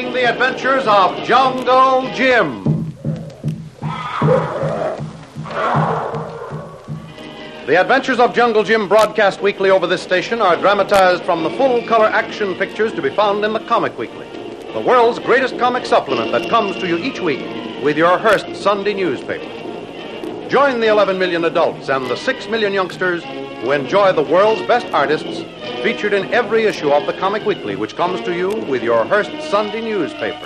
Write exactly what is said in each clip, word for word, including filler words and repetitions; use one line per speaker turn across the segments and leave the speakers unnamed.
Presenting the adventures of Jungle Jim. The Adventures of Jungle Jim, broadcast weekly over this station, are dramatized from the full-color action pictures to be found in the Comic Weekly, the world's greatest comic supplement that comes to you each week with your Hearst Sunday newspaper. Join the eleven million adults and the six million youngsters who enjoy the world's best artists featured in every issue of the Comic Weekly, which comes to you with your Hearst Sunday newspaper.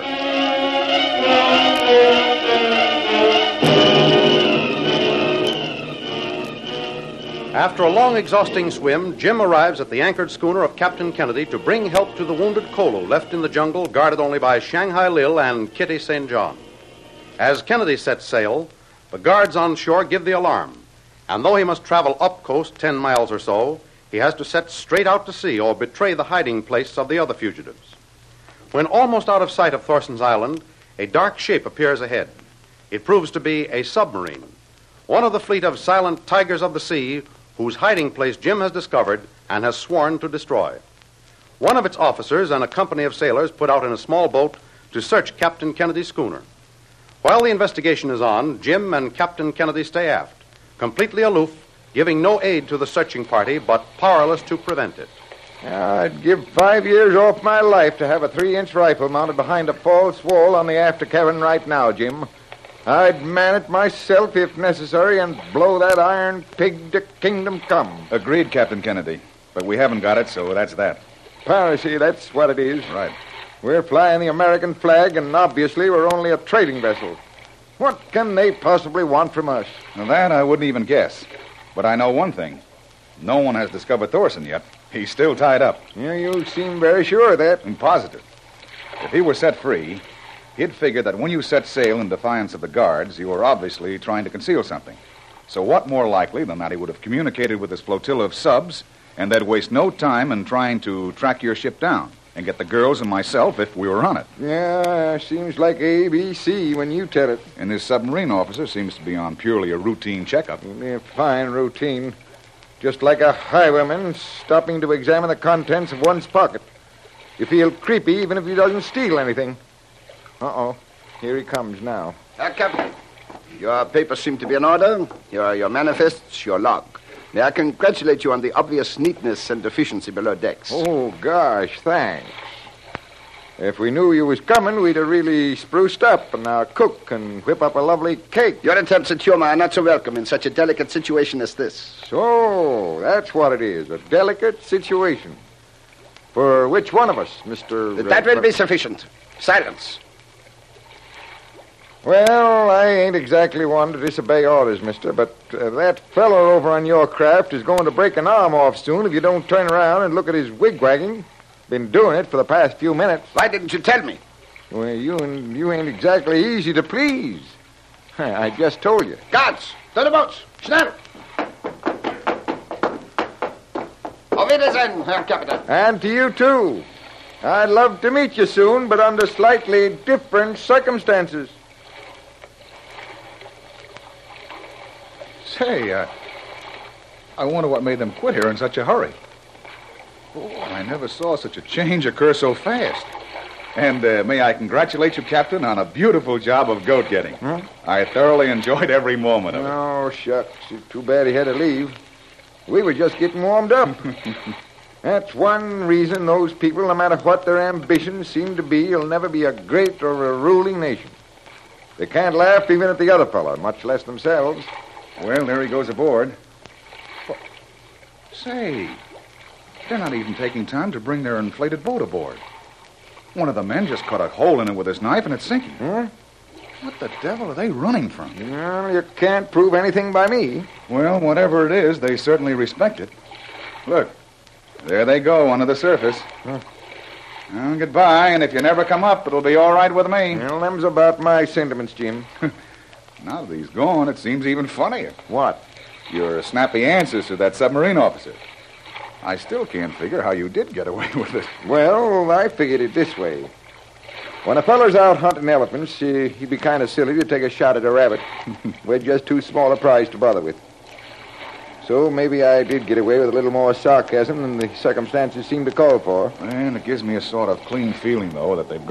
After a long, exhausting swim, Jim arrives at the anchored schooner of Captain Kennedy to bring help to the wounded Kolo, left in the jungle, guarded only by Shanghai Lil and Kitty Saint John. As Kennedy sets sail, the guards on shore give the alarm, and though he must travel up coast ten miles or so, he has to set straight out to sea or betray the hiding place of the other fugitives. When almost out of sight of Thorson's Island, a dark shape appears ahead. It proves to be a submarine, one of the fleet of silent tigers of the sea whose hiding place Jim has discovered and has sworn to destroy. One of its officers and a company of sailors put out in a small boat to search Captain Kennedy's schooner. While the investigation is on, Jim and Captain Kennedy stay aft, completely aloof, giving no aid to the searching party, but powerless to prevent it.
I'd give five years off my life to have a three-inch rifle mounted behind a false wall on the after cabin right now, Jim. I'd man it myself if necessary and blow that iron pig to kingdom come.
Agreed, Captain Kennedy. But we haven't got it, so that's that.
Piracy, that's what it is.
Right.
We're flying the American flag, and obviously we're only a trading vessel. What can they possibly want from us?
Now, that I wouldn't even guess. But I know one thing. No one has discovered Thorson yet. He's still tied up.
Yeah, you seem very sure of that.
I'm positive. If he were set free, he'd figure that when you set sail in defiance of the guards, you were obviously trying to conceal something. So what more likely than that he would have communicated with his flotilla of subs, and they'd waste no time in trying to track your ship down and get the girls and myself if we were on it.
Yeah, seems like A B C when you tell it.
And this submarine officer seems to be on purely a routine checkup.
A fine routine. Just like a highwayman stopping to examine the contents of one's pocket. You feel creepy even if he doesn't steal anything. Uh-oh. Here he comes now.
Uh, Captain, your papers seem to be in order. Your, your manifests, your log. May I congratulate you on the obvious neatness and efficiency below decks.
Oh, gosh, thanks. If we knew you was coming, we'd have really spruced up and now cook and whip up a lovely cake.
Your attempts at humor are not so welcome in such a delicate situation as this.
So, that's what it is, a delicate situation. For which one of us, Mister
That will be sufficient. Silence.
Well, I ain't exactly one to disobey orders, mister, but uh, that fellow over on your craft is going to break an arm off soon if you don't turn around and look at his wigwagging. Been doing it for the past few minutes.
Why didn't you tell me?
Well, you and you ain't exactly easy to please. I just told you.
Guards, to the boats. Schnell. Auf Wiedersehen, Herr Captain.
And to you, too. I'd love to meet you soon, but under slightly different circumstances.
Say, uh, I wonder what made them quit here in such a hurry. Oh, I never saw such a change occur so fast. And uh, may I congratulate you, Captain, on a beautiful job of goat getting.
Huh?
I thoroughly enjoyed every moment of it.
Oh, shucks. Too bad he had to leave. We were just getting warmed up. That's one reason those people, no matter what their ambitions seem to be, will never be a great or a ruling nation. They can't laugh even at the other fellow, much less themselves.
Well, there he goes aboard. Oh, say, they're not even taking time to bring their inflated boat aboard. One of the men just cut a hole in it with his knife and it's sinking.
Huh?
What the devil are they running from?
Well, you can't prove anything by me.
Well, whatever it is, they certainly respect it. Look, there they go under the surface.
Huh.
Well, goodbye, and if you never come up, it'll be all right with me.
Well, them's about my sentiments, Jim.
Now that he's gone, it seems even funnier.
What?
Your snappy answers to that submarine officer. I still can't figure how you did get away with it.
Well, I figured it this way. When a feller's out hunting elephants, uh, he'd be kind of silly to take a shot at a rabbit. We're just too small a prize to bother with. So maybe I did get away with a little more sarcasm than the circumstances seem to call for.
And it gives me a sort of clean feeling, though, that they've gone.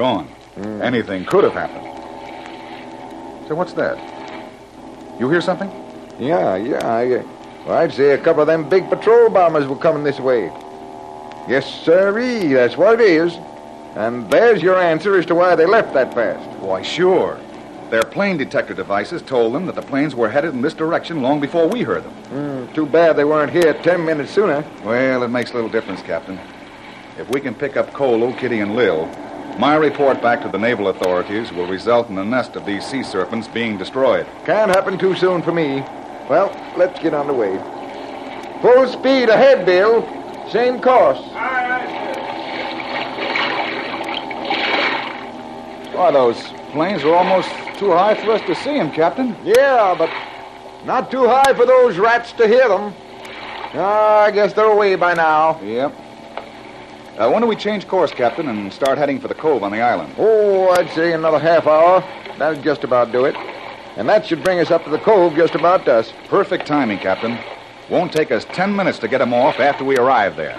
Mm. Anything could have happened. So what's that? You hear something?
Yeah, yeah. I, uh, well, I'd say a couple of them big patrol bombers were coming this way. Yes, sirree, that's what it is. And there's your answer as to why they left that fast.
Why, sure. Their plane detector devices told them that the planes were headed in this direction long before we heard them.
Mm, too bad they weren't here ten minutes sooner.
Well, it makes little difference, Captain. If we can pick up Kolo, Kitty, and Lil, my report back to the naval authorities will result in the nest of these sea serpents being destroyed.
Can't happen too soon for me. Well, let's get on the way. Full speed ahead, Bill. Same course.
Aye, aye, sir.
Why, those planes are almost too high for us to see them, Captain.
Yeah, but not too high for those rats to hear them. Ah, I guess they're away by now.
Yep. Uh, when do we change course, Captain, and start heading for the cove on the island?
Oh, I'd say another half hour. That'll just about do it. And that should bring us up to the cove just about dusk.
Perfect timing, Captain. Won't take us ten minutes to get them off after we arrive there.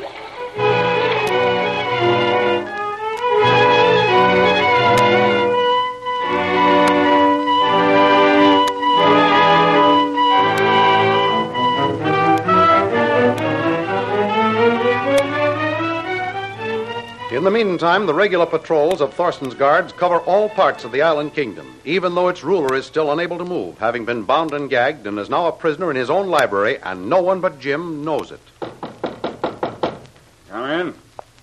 In the meantime, the regular patrols of Thorsten's guards cover all parts of the island kingdom, even though its ruler is still unable to move, having been bound and gagged and is now a prisoner in his own library, and no one but Jim knows it.
Come in.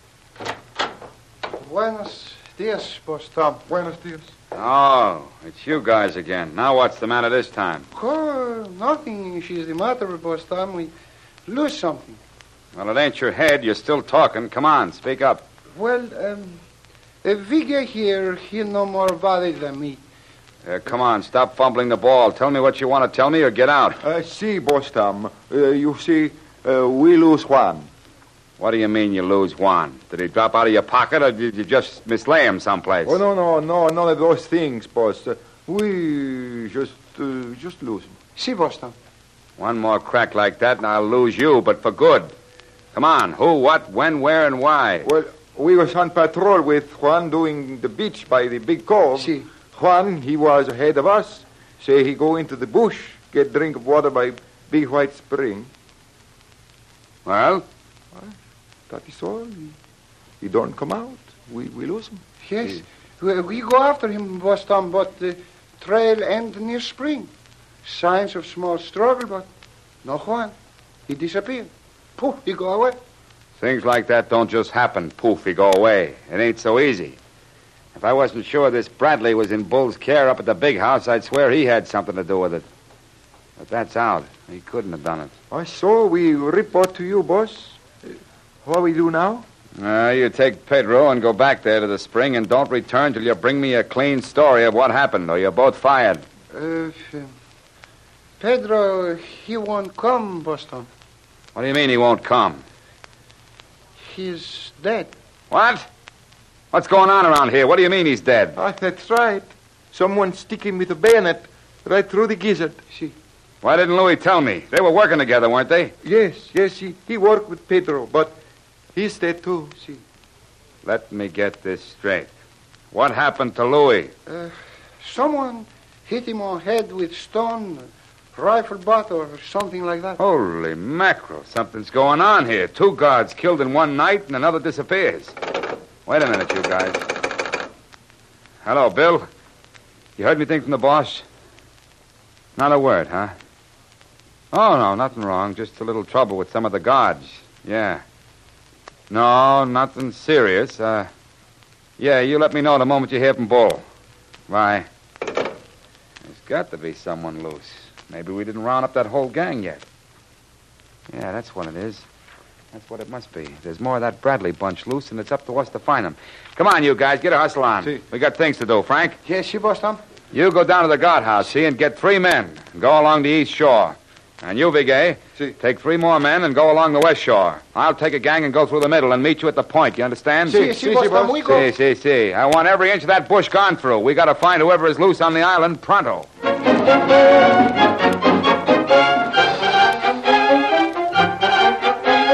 Buenos dias, Boss Tom.
Buenos dias.
Oh, it's you guys again. Now what's the matter this time?
Oh, nothing is the matter, Boss Tom. We lose something.
Well, it ain't your head. You're still talking. Come on, speak up.
Well, um, uh, Vigga here, he no more valid than me.
Uh, come on, stop fumbling the ball. Tell me what you want to tell me or get out.
I see, Boss Tom. Uh, you see, uh, we lose Juan.
What do you mean you lose Juan? Did he drop out of your pocket or did you just mislay him someplace?
Oh, no, no, no, none of those things, boss. Uh, we just, uh, just lose him.
See, Boss Tom.
One more crack like that and I'll lose you, but for good. Come on, who, what, when, where, and why?
Well, we was on patrol with Juan doing the beach by the big cove.
See.
Juan, he was ahead of us. Say he go into the bush, get drink of water by Big White Spring.
Well?
That is all. He, he don't come out. We, we lose him.
Yes, we, we go after him, Boss Tom, but the trail end near spring. Signs of small struggle, but no Juan. He disappeared. Poof, he go away.
Things like that don't just happen, poof, he go away. It ain't so easy. If I wasn't sure this Bradley was in Bull's care up at the big house, I'd swear he had something to do with it. But that's out. He couldn't have done it.
I saw we report to you, boss. Uh, what we do now?
Uh, you take Pedro and go back there to the spring and don't return till you bring me a clean story of what happened, or you're both fired.
Uh, Pedro, he won't come, Boss Tom.
What do you mean he won't come?
He's dead.
What? What's going on around here? What do you mean he's dead?
Ah, that's right. Someone stick him with a bayonet right through the gizzard.
See.
Why didn't Louis tell me? They were working together, weren't they?
Yes, yes, he, he worked with Pedro, but he's dead too. See.
Let me get this straight. What happened to Louis?
Uh, someone hit him on head with stone, rifle butt, or something like that.
Holy mackerel. Something's going on here. Two guards killed in one night and another disappears. Wait a minute, you guys. Hello, Bill. You heard anything from the boss? Not a word, huh? Oh, no, nothing wrong. Just a little trouble with some of the guards. Yeah. No, nothing serious. Uh, yeah, you let me know the moment you hear from Bull. Bye. There's got to be someone loose. Maybe we didn't round up that whole gang yet. Yeah, that's what it is. That's what it must be. There's more of that Bradley bunch loose, and it's up to us to find them. Come on, you guys. Get a hustle on.
Si.
We got things to do. Frank?
Yes, see, Boss Tom?
You go down to the guardhouse, see, and get three men. And go along the east shore. And you, Vigay,
Si.
take three more men and go along the west shore. I'll take a gang and go through the middle and meet you at the point. You understand?
See, see, Boss Tom, we go.
See, see, see. I want every inch of that bush gone through. We got to find whoever is loose on the island pronto.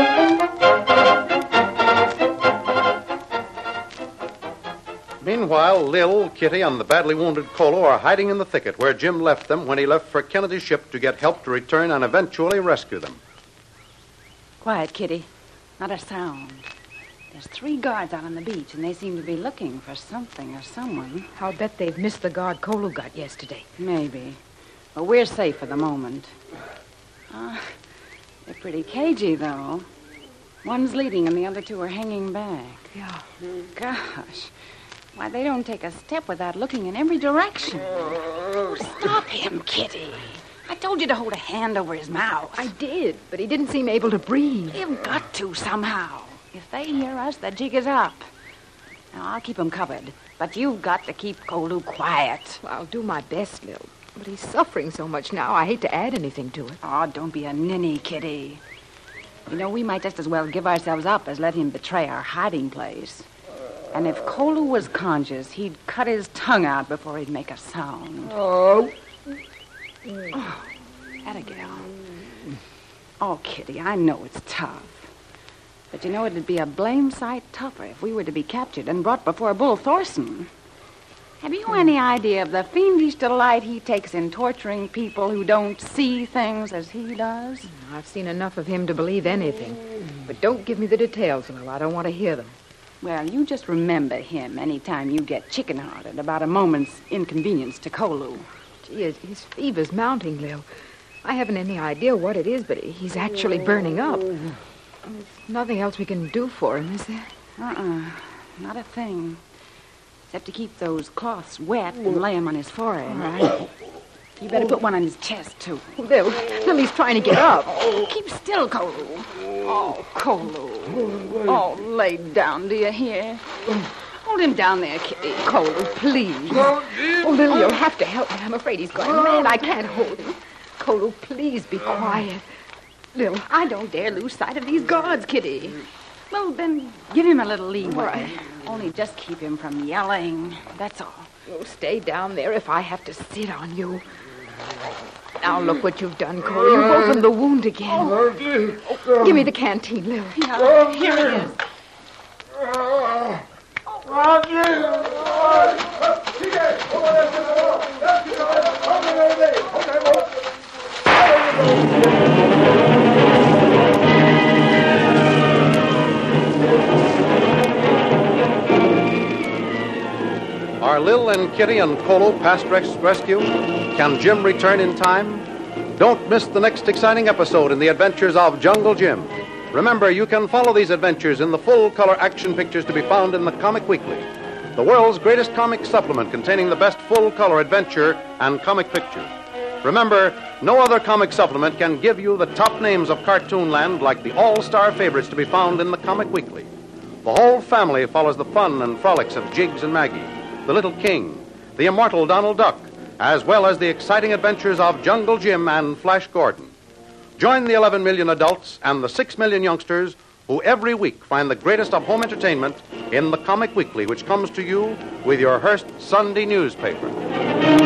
Meanwhile, Meanwhile, Lil, Kitty, and the badly wounded Colo are hiding in the thicket where Jim left them when he left for Kennedy's ship to get help to return and eventually rescue them.
Quiet, Kitty. Not a sound. There's three guards out on the beach, and they seem to be looking for something or someone.
I'll bet they've missed the guard Kolu got yesterday.
Maybe. But we're safe for the moment. Ah, they're pretty cagey, though. One's leading and the other two are hanging back.
Yeah.
Gosh. Why, they don't take a step without looking in every direction. Oh, stop him, Kitty. I told you to hold a hand over his mouth.
I did, but he didn't seem able to breathe.
You've got to somehow. If they hear us, the jig is up. Now, I'll keep him covered, but you've got to keep Kolu quiet.
Well, I'll do my best, Lil. But he's suffering so much now, I hate to add anything to it.
Oh, don't be a ninny, Kitty. You know, we might just as well give ourselves up as let him betray our hiding place. And if Kolu was conscious, he'd cut his tongue out before he'd make a sound.
Oh.
Oh, atta gal. Oh, Kitty, I know it's tough. But you know, it'd be a blame sight tougher if we were to be captured and brought before Bull Thorson. Have you any idea of the fiendish delight he takes in torturing people who don't see things as he does?
I've seen enough of him to believe anything. But don't give me the details, Lil. I don't want to hear them.
Well, you just remember him anytime you get chicken-hearted about a moment's inconvenience to Kolu.
Gee, his, his fever's mounting, Lil. I haven't any idea what it is, but he's actually burning up. There's nothing else we can do for him, is there?
Uh-uh. Not a thing. Except to keep those cloths wet and lay them on his forehead.
All right.
You better put one on his chest, too.
Lil, Lil, he's trying to get up.
Keep still, Kolu. Oh, Kolu. Oh, lay down, do you hear? Hold him down there, Kitty.
Kolu, please. Oh, Lil, you'll have to help me. I'm afraid he's going mad. I can't hold him. Kolu, please be quiet. Lil,
I don't dare lose sight of these guards, Kitty. Well, then, give him a little leeway.
Right.
Only just keep him from yelling. That's all.
you'll stay down there if I have to sit on you. Now look what you've done, Cole. You've opened the wound again. Oh, give me the canteen, Lil.
Yeah, here it is.
Are Lil and Kitty and Kolo past res- rescue? Can Jim return in time? Don't miss the next exciting episode in the adventures of Jungle Jim. Remember, you can follow these adventures in the full-color action pictures to be found in the Comic Weekly, the world's greatest comic supplement containing the best full-color adventure and comic pictures. Remember, no other comic supplement can give you the top names of Cartoonland like the all-star favorites to be found in the Comic Weekly. The whole family follows the fun and frolics of Jiggs and Maggie, the Little King, the immortal Donald Duck, as well as the exciting adventures of Jungle Jim and Flash Gordon. Join the eleven million adults and the six million youngsters who every week find the greatest of home entertainment in the Comic Weekly, which comes to you with your Hearst Sunday newspaper.